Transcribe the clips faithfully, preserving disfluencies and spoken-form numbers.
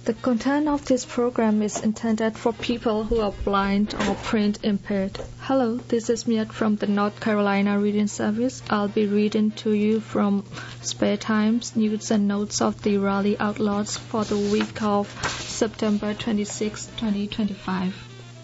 The content of this program is intended for people who are blind or print impaired. Hello, this is Miat from the North Carolina Reading Service. I'll be reading to you from Spare Times, News and Notes of the Raleigh Outlaws for the week of September twenty-sixth, twenty twenty-five.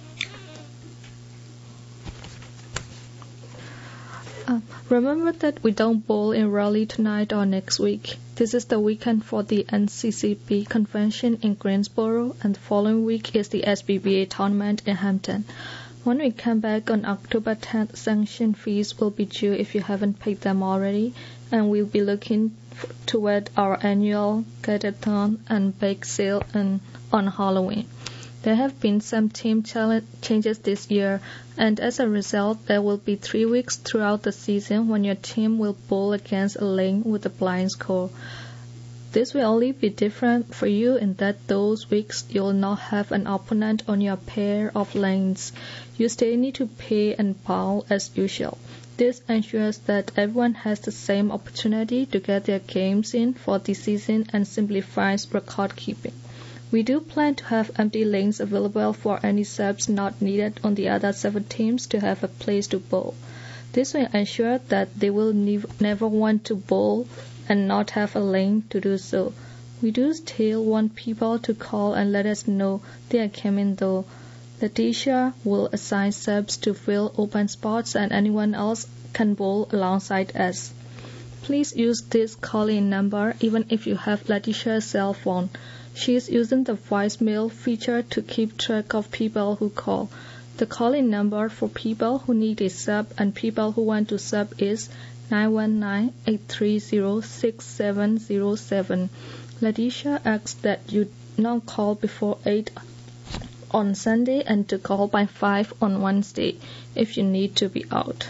Uh, remember that we don't bowl in Raleigh tonight or next week. This is the weekend for the N C C B convention in Greensboro, and the following week is the S B B A tournament in Hampton. When we come back on October tenth, sanction fees will be due if you haven't paid them already, and we'll be looking toward our annual Gadathon and bake sale and on Halloween. There have been some team changes this year, and as a result, there will be three weeks throughout the season when your team will bowl against a lane with a blind score. This will only be different for you in that those weeks you will not have an opponent on your pair of lanes. You still need to pay and bowl as usual. This ensures that everyone has the same opportunity to get their games in for the season and simplifies record keeping. We do plan to have empty lanes available for any subs not needed on the other seven teams to have a place to bowl. This will ensure that they will ne- never want to bowl and not have a lane to do so. We do still want people to call and let us know they are coming though. Letitia will assign subs to fill open spots and anyone else can bowl alongside us. Please use this call-in number even if you have Letitia's cell phone. She is using the voicemail feature to keep track of people who call. The call-in number for people who need a sub and people who want to sub is nine one nine, eight three zero, six seven zero seven. Letitia asks that you not call before eight on Sunday and to call by five on Wednesday if you need to be out.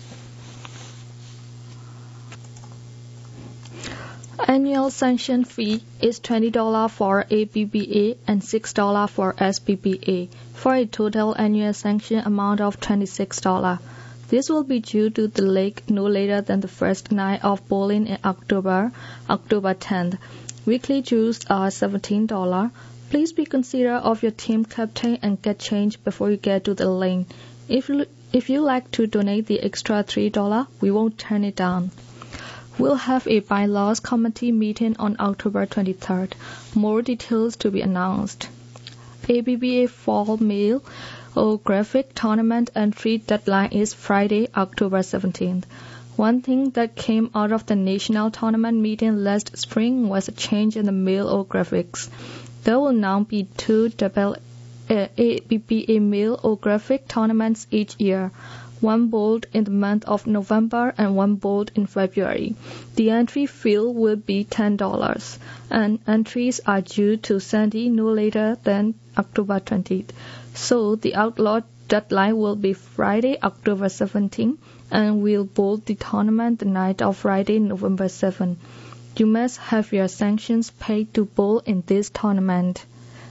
Annual sanction fee is twenty dollars for A B B A and six dollars for S B B A, for a total annual sanction amount of twenty-six dollars. This will be due to the league no later than the first night of bowling in October, October tenth. Weekly dues are seventeen dollars. Please be considerate of your team captain and get change before you get to the lane. If, if you like to donate the extra three dollars, we won't turn it down. We'll have a bylaws committee meeting on October twenty-third. More details to be announced. A B B A Fall Mail or Graphic Tournament entry deadline is Friday, October seventeenth. One thing that came out of the national tournament meeting last spring was a change in the mail or graphics. There will now be two double uh, A B B A mail or graphic tournaments each year. One bowled in the month of November and one bowled in February. The entry fee will be ten dollars, and entries are due to Sandy no later than October twentieth. So the outlaw deadline will be Friday, October seventeenth, and we'll bowl the tournament the night of Friday, November seventh. You must have your sanctions paid to bowl in this tournament.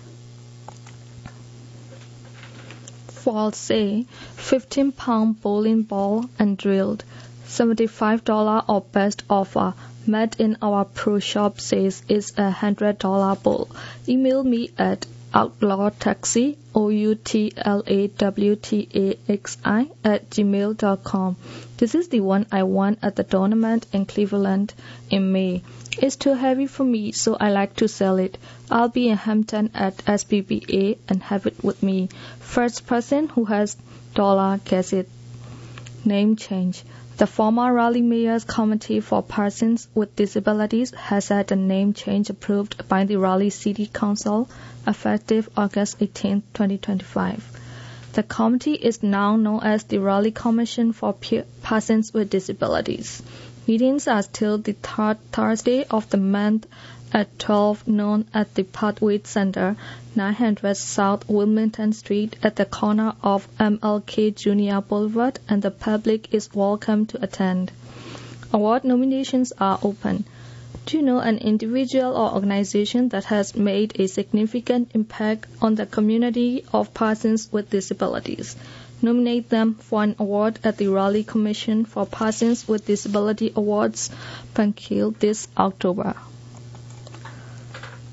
For say, fifteen pound bowling ball and drilled, seventy-five dollars or best offer, made in our pro shop says is a one hundred dollars bowl. Email me at outlawtaxi, O U T L A W T A X I, at gmail dot com. This is the one I won at the tournament in Cleveland in May. It's too heavy for me, so I like to sell it. I'll be in Hampton at S B B A and have it with me. First person who has dollar gets it. Name change. The former Raleigh Mayor's Committee for Persons with Disabilities has had a name change approved by the Raleigh City Council effective August eighteenth, twenty twenty-five. The committee is now known as the Raleigh Commission for Persons with Disabilities. Meetings are still the third Thursday of the month at twelve noon at the Pathway Center, nine hundred South Wilmington Street at the corner of M L K Junior Boulevard, and the public is welcome to attend. Award nominations are open. Do you know an individual or organization that has made a significant impact on the community of persons with disabilities? Nominate them for an award at the Raleigh Commission for Persons with Disability Awards, Pankil, this October.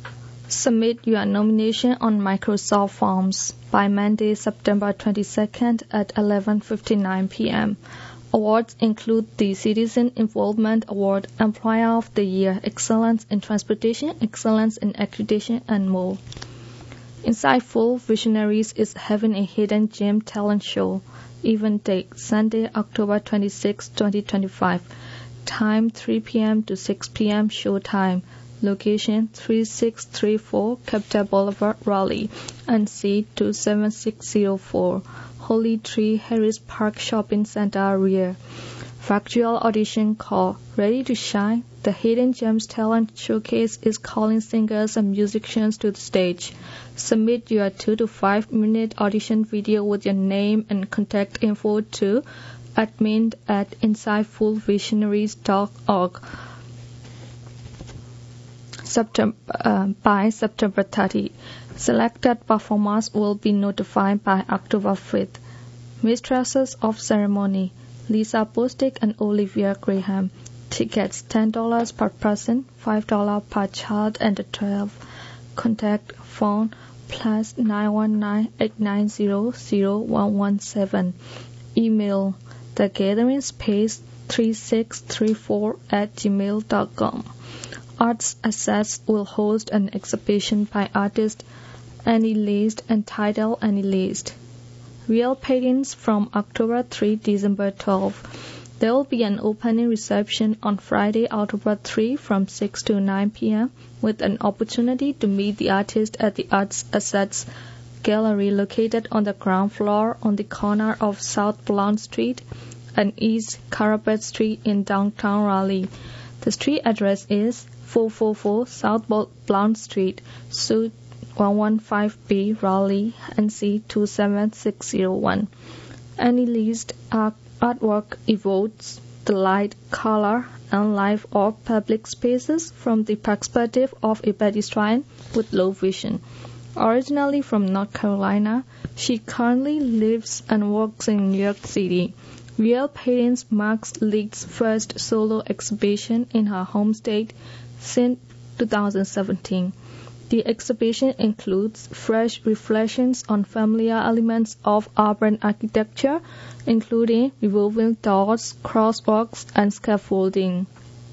Submit your nomination on Microsoft Forms by Monday, September twenty-second at eleven fifty-nine p m Awards include the Citizen Involvement Award, Employer of the Year, Excellence in Transportation, Excellence in Accreditation, and more. Insightful Visionaries is having a hidden gem talent show. Event date Sunday, October twenty-sixth, twenty twenty-five. Time three p m to six p m Show time. Location three six three four Capitol Boulevard, Raleigh, N C two seven six zero four, Holy Tree Harris Park Shopping Center rear. Virtual audition call. Ready to shine? The Hidden Gems Talent Showcase is calling singers and musicians to the stage. Submit your two to five minute audition video with your name and contact info to admin at insightful visionaries dot org. September, uh, by September thirtieth. Selected performers will be notified by October fifth. Mistresses of Ceremony Lisa Bostic and Olivia Graham. Tickets ten dollars per person, five dollars per child under twelve. Contact phone plus nine one nine, eight nine zero, zero one one seven. Email thegatheringspace three six three four at gmail dot com. Arts Assets will host an exhibition by artist Annie List entitled Annie List. Real paintings from October third to December twelfth. There will be an opening reception on Friday, October third from six to nine p m with an opportunity to meet the artist at the Arts Assets Gallery located on the ground floor on the corner of South Blount Street and East Carabet Street in downtown Raleigh. The street address is four forty-four South Blount Street, Suite one fifteen B, Raleigh, N C two seven six zero one. Any list art artwork evokes the light, color, and life of public spaces from the perspective of a pedestrian with low vision. Originally from North Carolina, she currently lives and works in New York City. Real Paintings marks Lee's first solo exhibition in her home state since two thousand seventeen. The exhibition includes fresh reflections on familiar elements of urban architecture, including revolving doors, crosswalks, and scaffolding.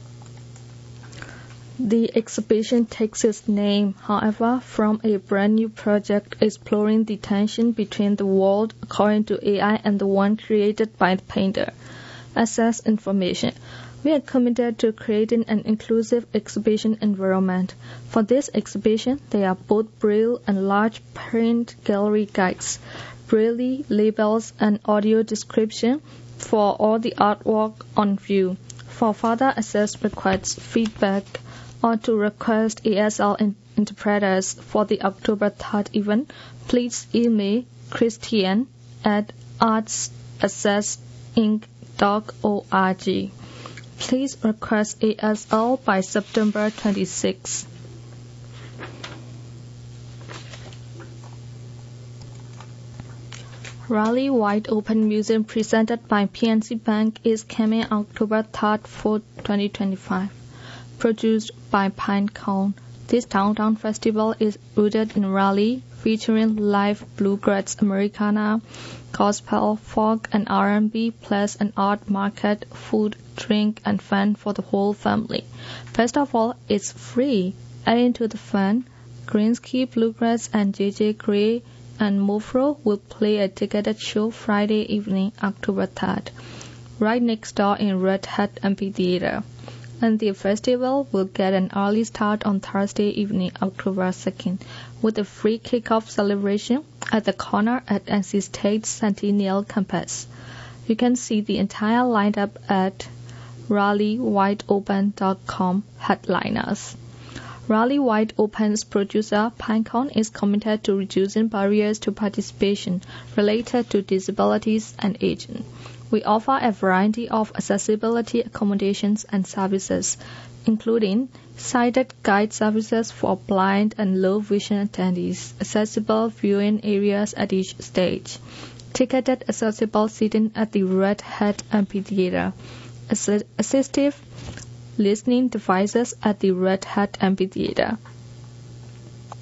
The exhibition takes its name, however, from a brand new project exploring the tension between the world according to A I and the one created by the painter. Access information. We are committed to creating an inclusive exhibition environment. For this exhibition, there are both braille and large print gallery guides, braille labels, and audio description for all the artwork on view. For further access requests, feedback, or to request A S L in interpreters for the October third event, please email Christian at artsaccessinc dot org. Please request A S L by September twenty-sixth. Raleigh Wide Open Museum presented by P N C Bank is coming October third, fourth, twenty twenty-five. Produced by Pinecone. This downtown festival is rooted in Raleigh, featuring live bluegrass, Americana, gospel, folk, and R and B, plus an art market, food, drink, and fun for the whole family. Best of all, it's free. Adding to the fun, Greensky Bluegrass and J J Gray and Mofro will play a ticketed show Friday evening, October third, right next door in Red Hat Amphitheater. And the festival will get an early start on Thursday evening, October second, with a free kickoff celebration at the corner at N C State Centennial Campus. You can see the entire lineup at raleigh wide open dot com headliners. Raleigh Wide Open's producer, Pinecone, is committed to reducing barriers to participation related to disabilities and aging. We offer a variety of accessibility accommodations and services, including sighted guide services for blind and low vision attendees, accessible viewing areas at each stage, ticketed accessible seating at the Red Hat Amphitheater, assi- assistive listening devices at the Red Hat Amphitheater.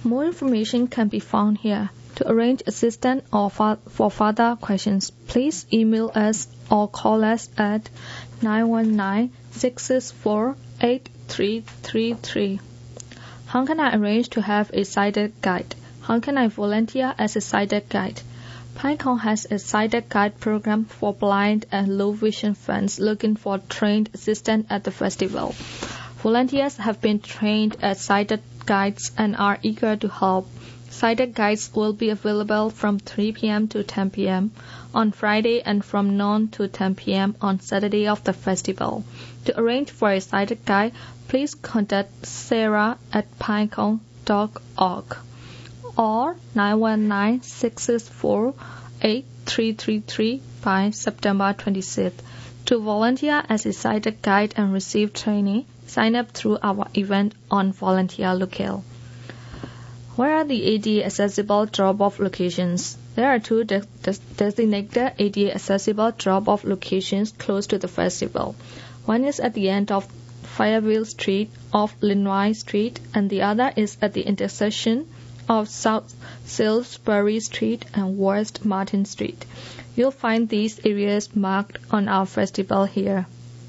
More information can be found here. To arrange assistance or for further questions, please email us or call us at nine one nine, six six four, eight three three three. How can I arrange to have a sighted guide? How can I volunteer as a sighted guide? Pinecone has a sighted guide program for blind and low vision fans looking for trained assistants at the festival. Volunteers have been trained as sighted guides and are eager to help. Sighted guides will be available from three p.m. to ten p.m. on Friday and from noon to ten p.m. on Saturday of the festival. To arrange for a sighted guide, please contact Sarah at pinecone dot org or nine one nine, six six four, eight three three three by September twenty-sixth. To volunteer as a sighted guide and receive training, sign up through our event on Volunteer Locale. Where are the A D A accessible drop-off locations? There are two de- de- designated A D A accessible drop-off locations close to the festival. One is at the end of Fayetteville Street off Linois Street, and the other is at the intersection of South Salisbury Street and West Martin Street. You'll find these areas marked on our festival here.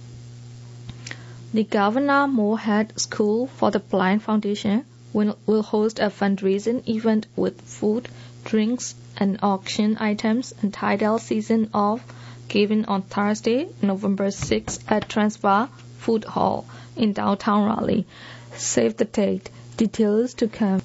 The Governor Moorhead School for the Blind Foundation will, will host a fundraising event with food, drinks, and auction items entitled Season of Giving on Thursday, November sixth at Transvaal Food Hall in downtown Raleigh. Save the date. Details to come.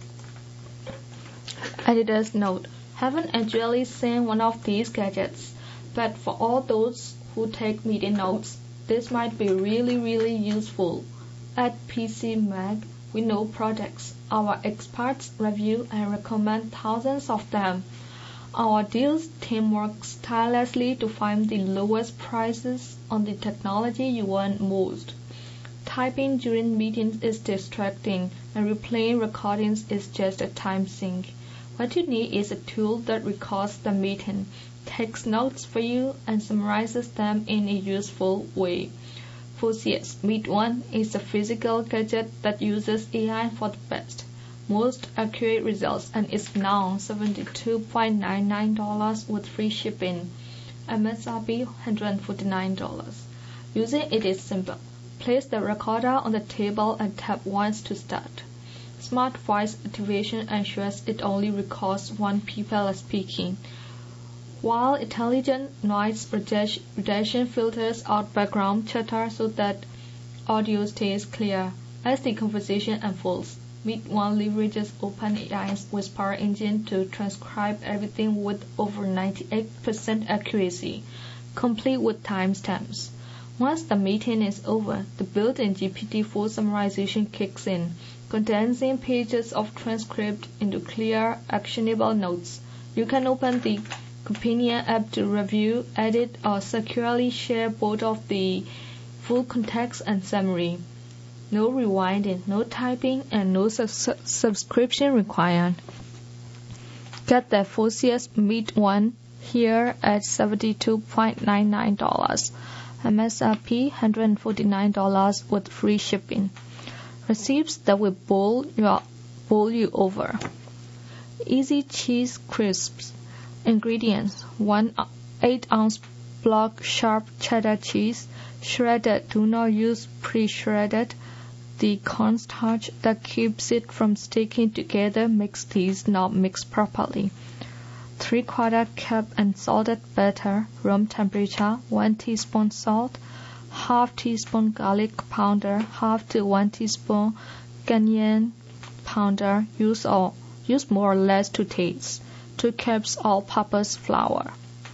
Editor's note: haven't actually seen one of these gadgets, but for all those who take meeting notes, this might be really, really useful. At P C Mag, we know products. Our experts review and recommend thousands of them. Our deals team works tirelessly to find the lowest prices on the technology you want most. Typing during meetings is distracting, and replaying recordings is just a time sink. What you need is a tool that records the meeting, takes notes for you, and summarizes them in a useful way. Phoceus Meet One is a physical gadget that uses A I for the best, most accurate results, and is now seventy-two dollars and ninety-nine cents with free shipping. M S R P one hundred forty-nine dollars. Using it is simple. Place the recorder on the table and tap once to start. Smart voice activation ensures it only records when people are speaking, while intelligent noise reduction filters out background chatter so that audio stays clear. As the conversation unfolds, Meet One leverages OpenAI's Whisper engine to transcribe everything with over ninety-eight percent accuracy, complete with timestamps. Once the meeting is over, the built-in G P T four summarization kicks in, condensing pages of transcript into clear, actionable notes. You can open the Companion app to review, edit, or securely share both of the full context and summary. No rewinding, no typing, and no su- subscription required. Get the Phoceus Meet One here at seventy-two dollars and ninety-nine cents. M S R P one hundred forty-nine dollars with free shipping. Receipts that will bowl you, bowl you over. Easy Cheese Crisps. Ingredients: one eight ounce block sharp cheddar cheese, shredded. Do not use pre-shredded. The cornstarch that keeps it from sticking together makes these not mixed properly. three quarter cup unsalted butter, room temperature, one teaspoon salt, half teaspoon garlic powder, half to one teaspoon cayenne powder. Use all, use more or less to taste. two cups all-purpose flour.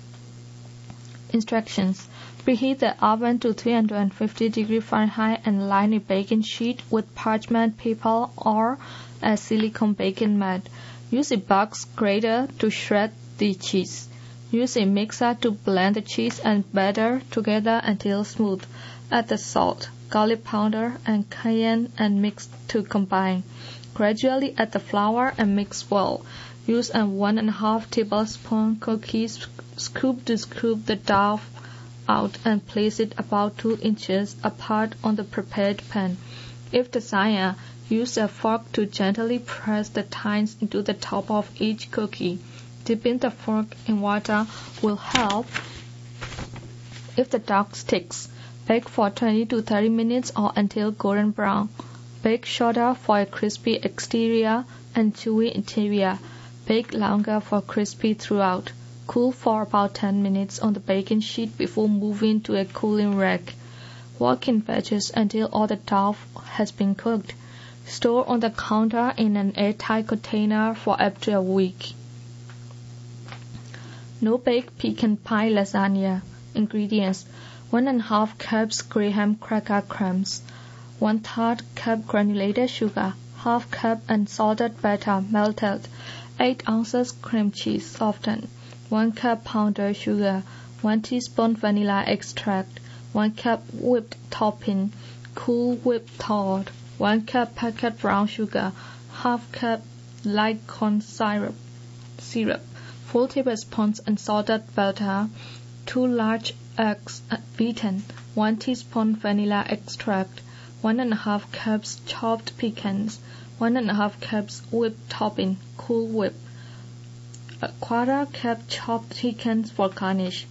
Instructions: preheat the oven to three hundred fifty degrees Fahrenheit and line a baking sheet with parchment paper or a silicone baking mat. Use a box grater to shred the cheese. Use a mixer to blend the cheese and batter together until smooth. Add the salt, garlic powder, and cayenne and mix to combine. Gradually add the flour and mix well. Use a one and a half tablespoon cookie scoop to scoop the dough out and place it about two inches apart on the prepared pan. If desired, Use a fork to gently press the tines into the top of each cookie. Dipping the fork in water will help if the dough sticks. Bake for twenty to thirty minutes or until golden brown. Bake shorter for a crispy exterior and chewy interior. Bake longer for crispy throughout. Cool for about ten minutes on the baking sheet before moving to a cooling rack. Work in batches until all the dough has been cooked. Store on the counter in an airtight container for up to a week. No-bake pecan pie lasagna. Ingredients: one and a half cups graham cracker crumbs, one third cup granulated sugar, half cup unsalted butter melted, eight ounces cream cheese softened, one cup powdered sugar, one teaspoon vanilla extract, one cup whipped topping, cool whipped thawed, one cup packet brown sugar, half cup light corn syrup, syrup, four tablespoons unsalted butter, two large eggs beaten, one teaspoon vanilla extract, one and a half cups chopped pecans, one and a half cups whipped topping, cool whip, a quarter cup chopped pecans for garnish.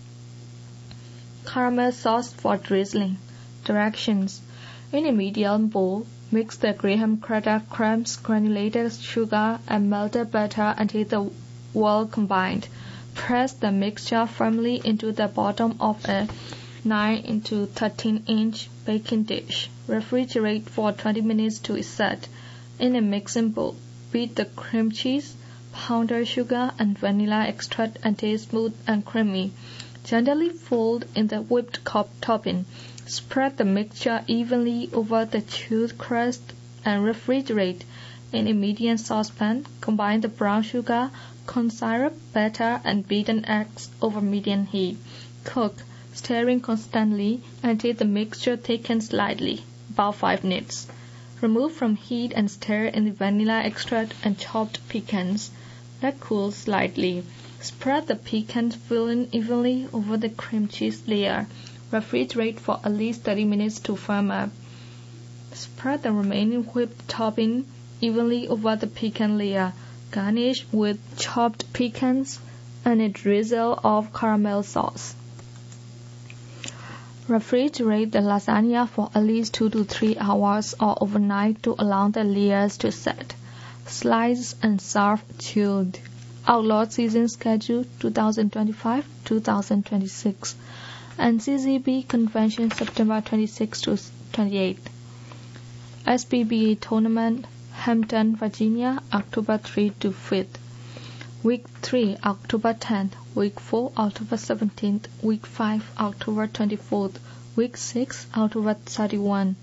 Caramel sauce for drizzling. Directions: in a medium bowl, mix the graham cracker crumbs, granulated sugar, and melted butter until the well combined. Press the mixture firmly into the bottom of a nine into thirteen inch baking dish. Refrigerate for twenty minutes to set. In a mixing bowl, beat the cream cheese, powdered sugar, and vanilla extract until smooth and creamy. Gently fold in the whipped topping. Spread the mixture evenly over the chilled crust and refrigerate. In a medium saucepan, combine the brown sugar, corn syrup, butter, and beaten eggs over medium heat. Cook, stirring constantly until the mixture thickens slightly, about five minutes. Remove from heat and stir in the vanilla extract and chopped pecans. Let cool slightly. Spread the pecan filling evenly over the cream cheese layer. Refrigerate for at least thirty minutes to firm up. Spread the remaining whipped topping evenly over the pecan layer. Garnish with chopped pecans and a drizzle of caramel sauce. Refrigerate the lasagna for at least two to three hours or overnight to allow the layers to set. Slice and serve chilled. Outlaw Season Schedule twenty twenty-five to two thousand twenty-six. N C C B Convention September twenty-sixth to twenty-eighth. S B B A Tournament Hampton, Virginia, October third to fifth. Week three, October tenth. Week four, October seventeenth. Week five, October twenty-fourth. Week six, October thirty-first.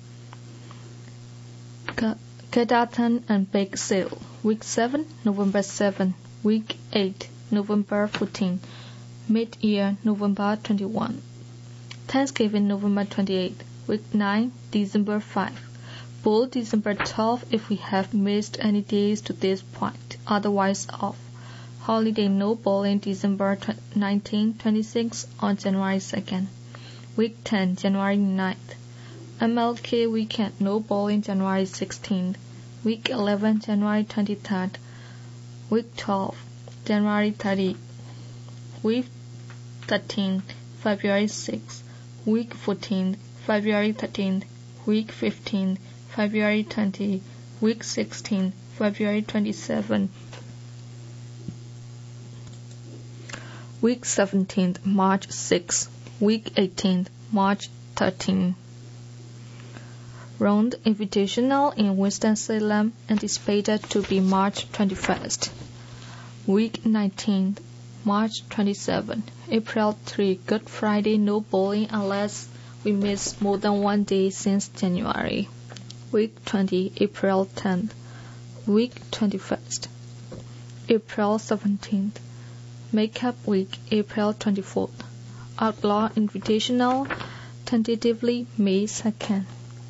Kedarton and Bake Sale. Week seven, November seventh. Week eight, November fourteenth. Mid-year, November twenty-first. Thanksgiving, November twenty-eighth. Week nine, December fifth. Bowl December twelfth if we have missed any days to this point, otherwise off. Holiday no bowling December nineteenth, twenty-sixth on January second. Week ten, January ninth. M L K weekend no bowling January sixteenth. Week eleven, January twenty-third. Week twelve, January thirtieth. Week thirteen, February sixth. Week fourteen, February thirteenth. Week fifteen, February twentieth. Week sixteen, February twenty-seventh. Week seventeenth, March sixth. Week eighteenth, March thirteenth. Round Invitational in Winston-Salem anticipated to be March twenty-first. Week nineteenth, March twenty-seventh. April third, Good Friday, no bowling unless we miss more than one day since January. Week twenty, April tenth. Week twenty-first. April seventeenth. Makeup Week, April twenty-fourth. Outlaw Invitational, tentatively May second.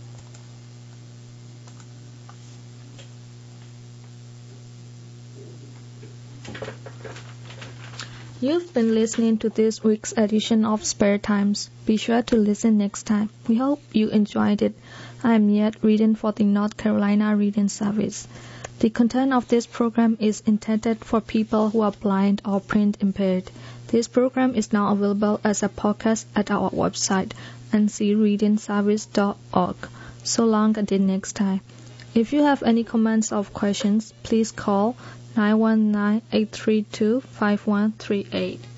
You've been listening to this week's edition of Spare Times. Be sure to listen next time. We hope you enjoyed it. I am Yet, reading for the North Carolina Reading Service. The content of this program is intended for people who are blind or print impaired. This program is now available as a podcast at our website, n c reading service dot org. So long until next time. If you have any comments or questions, please call nine one nine, eight three two, five one three eight.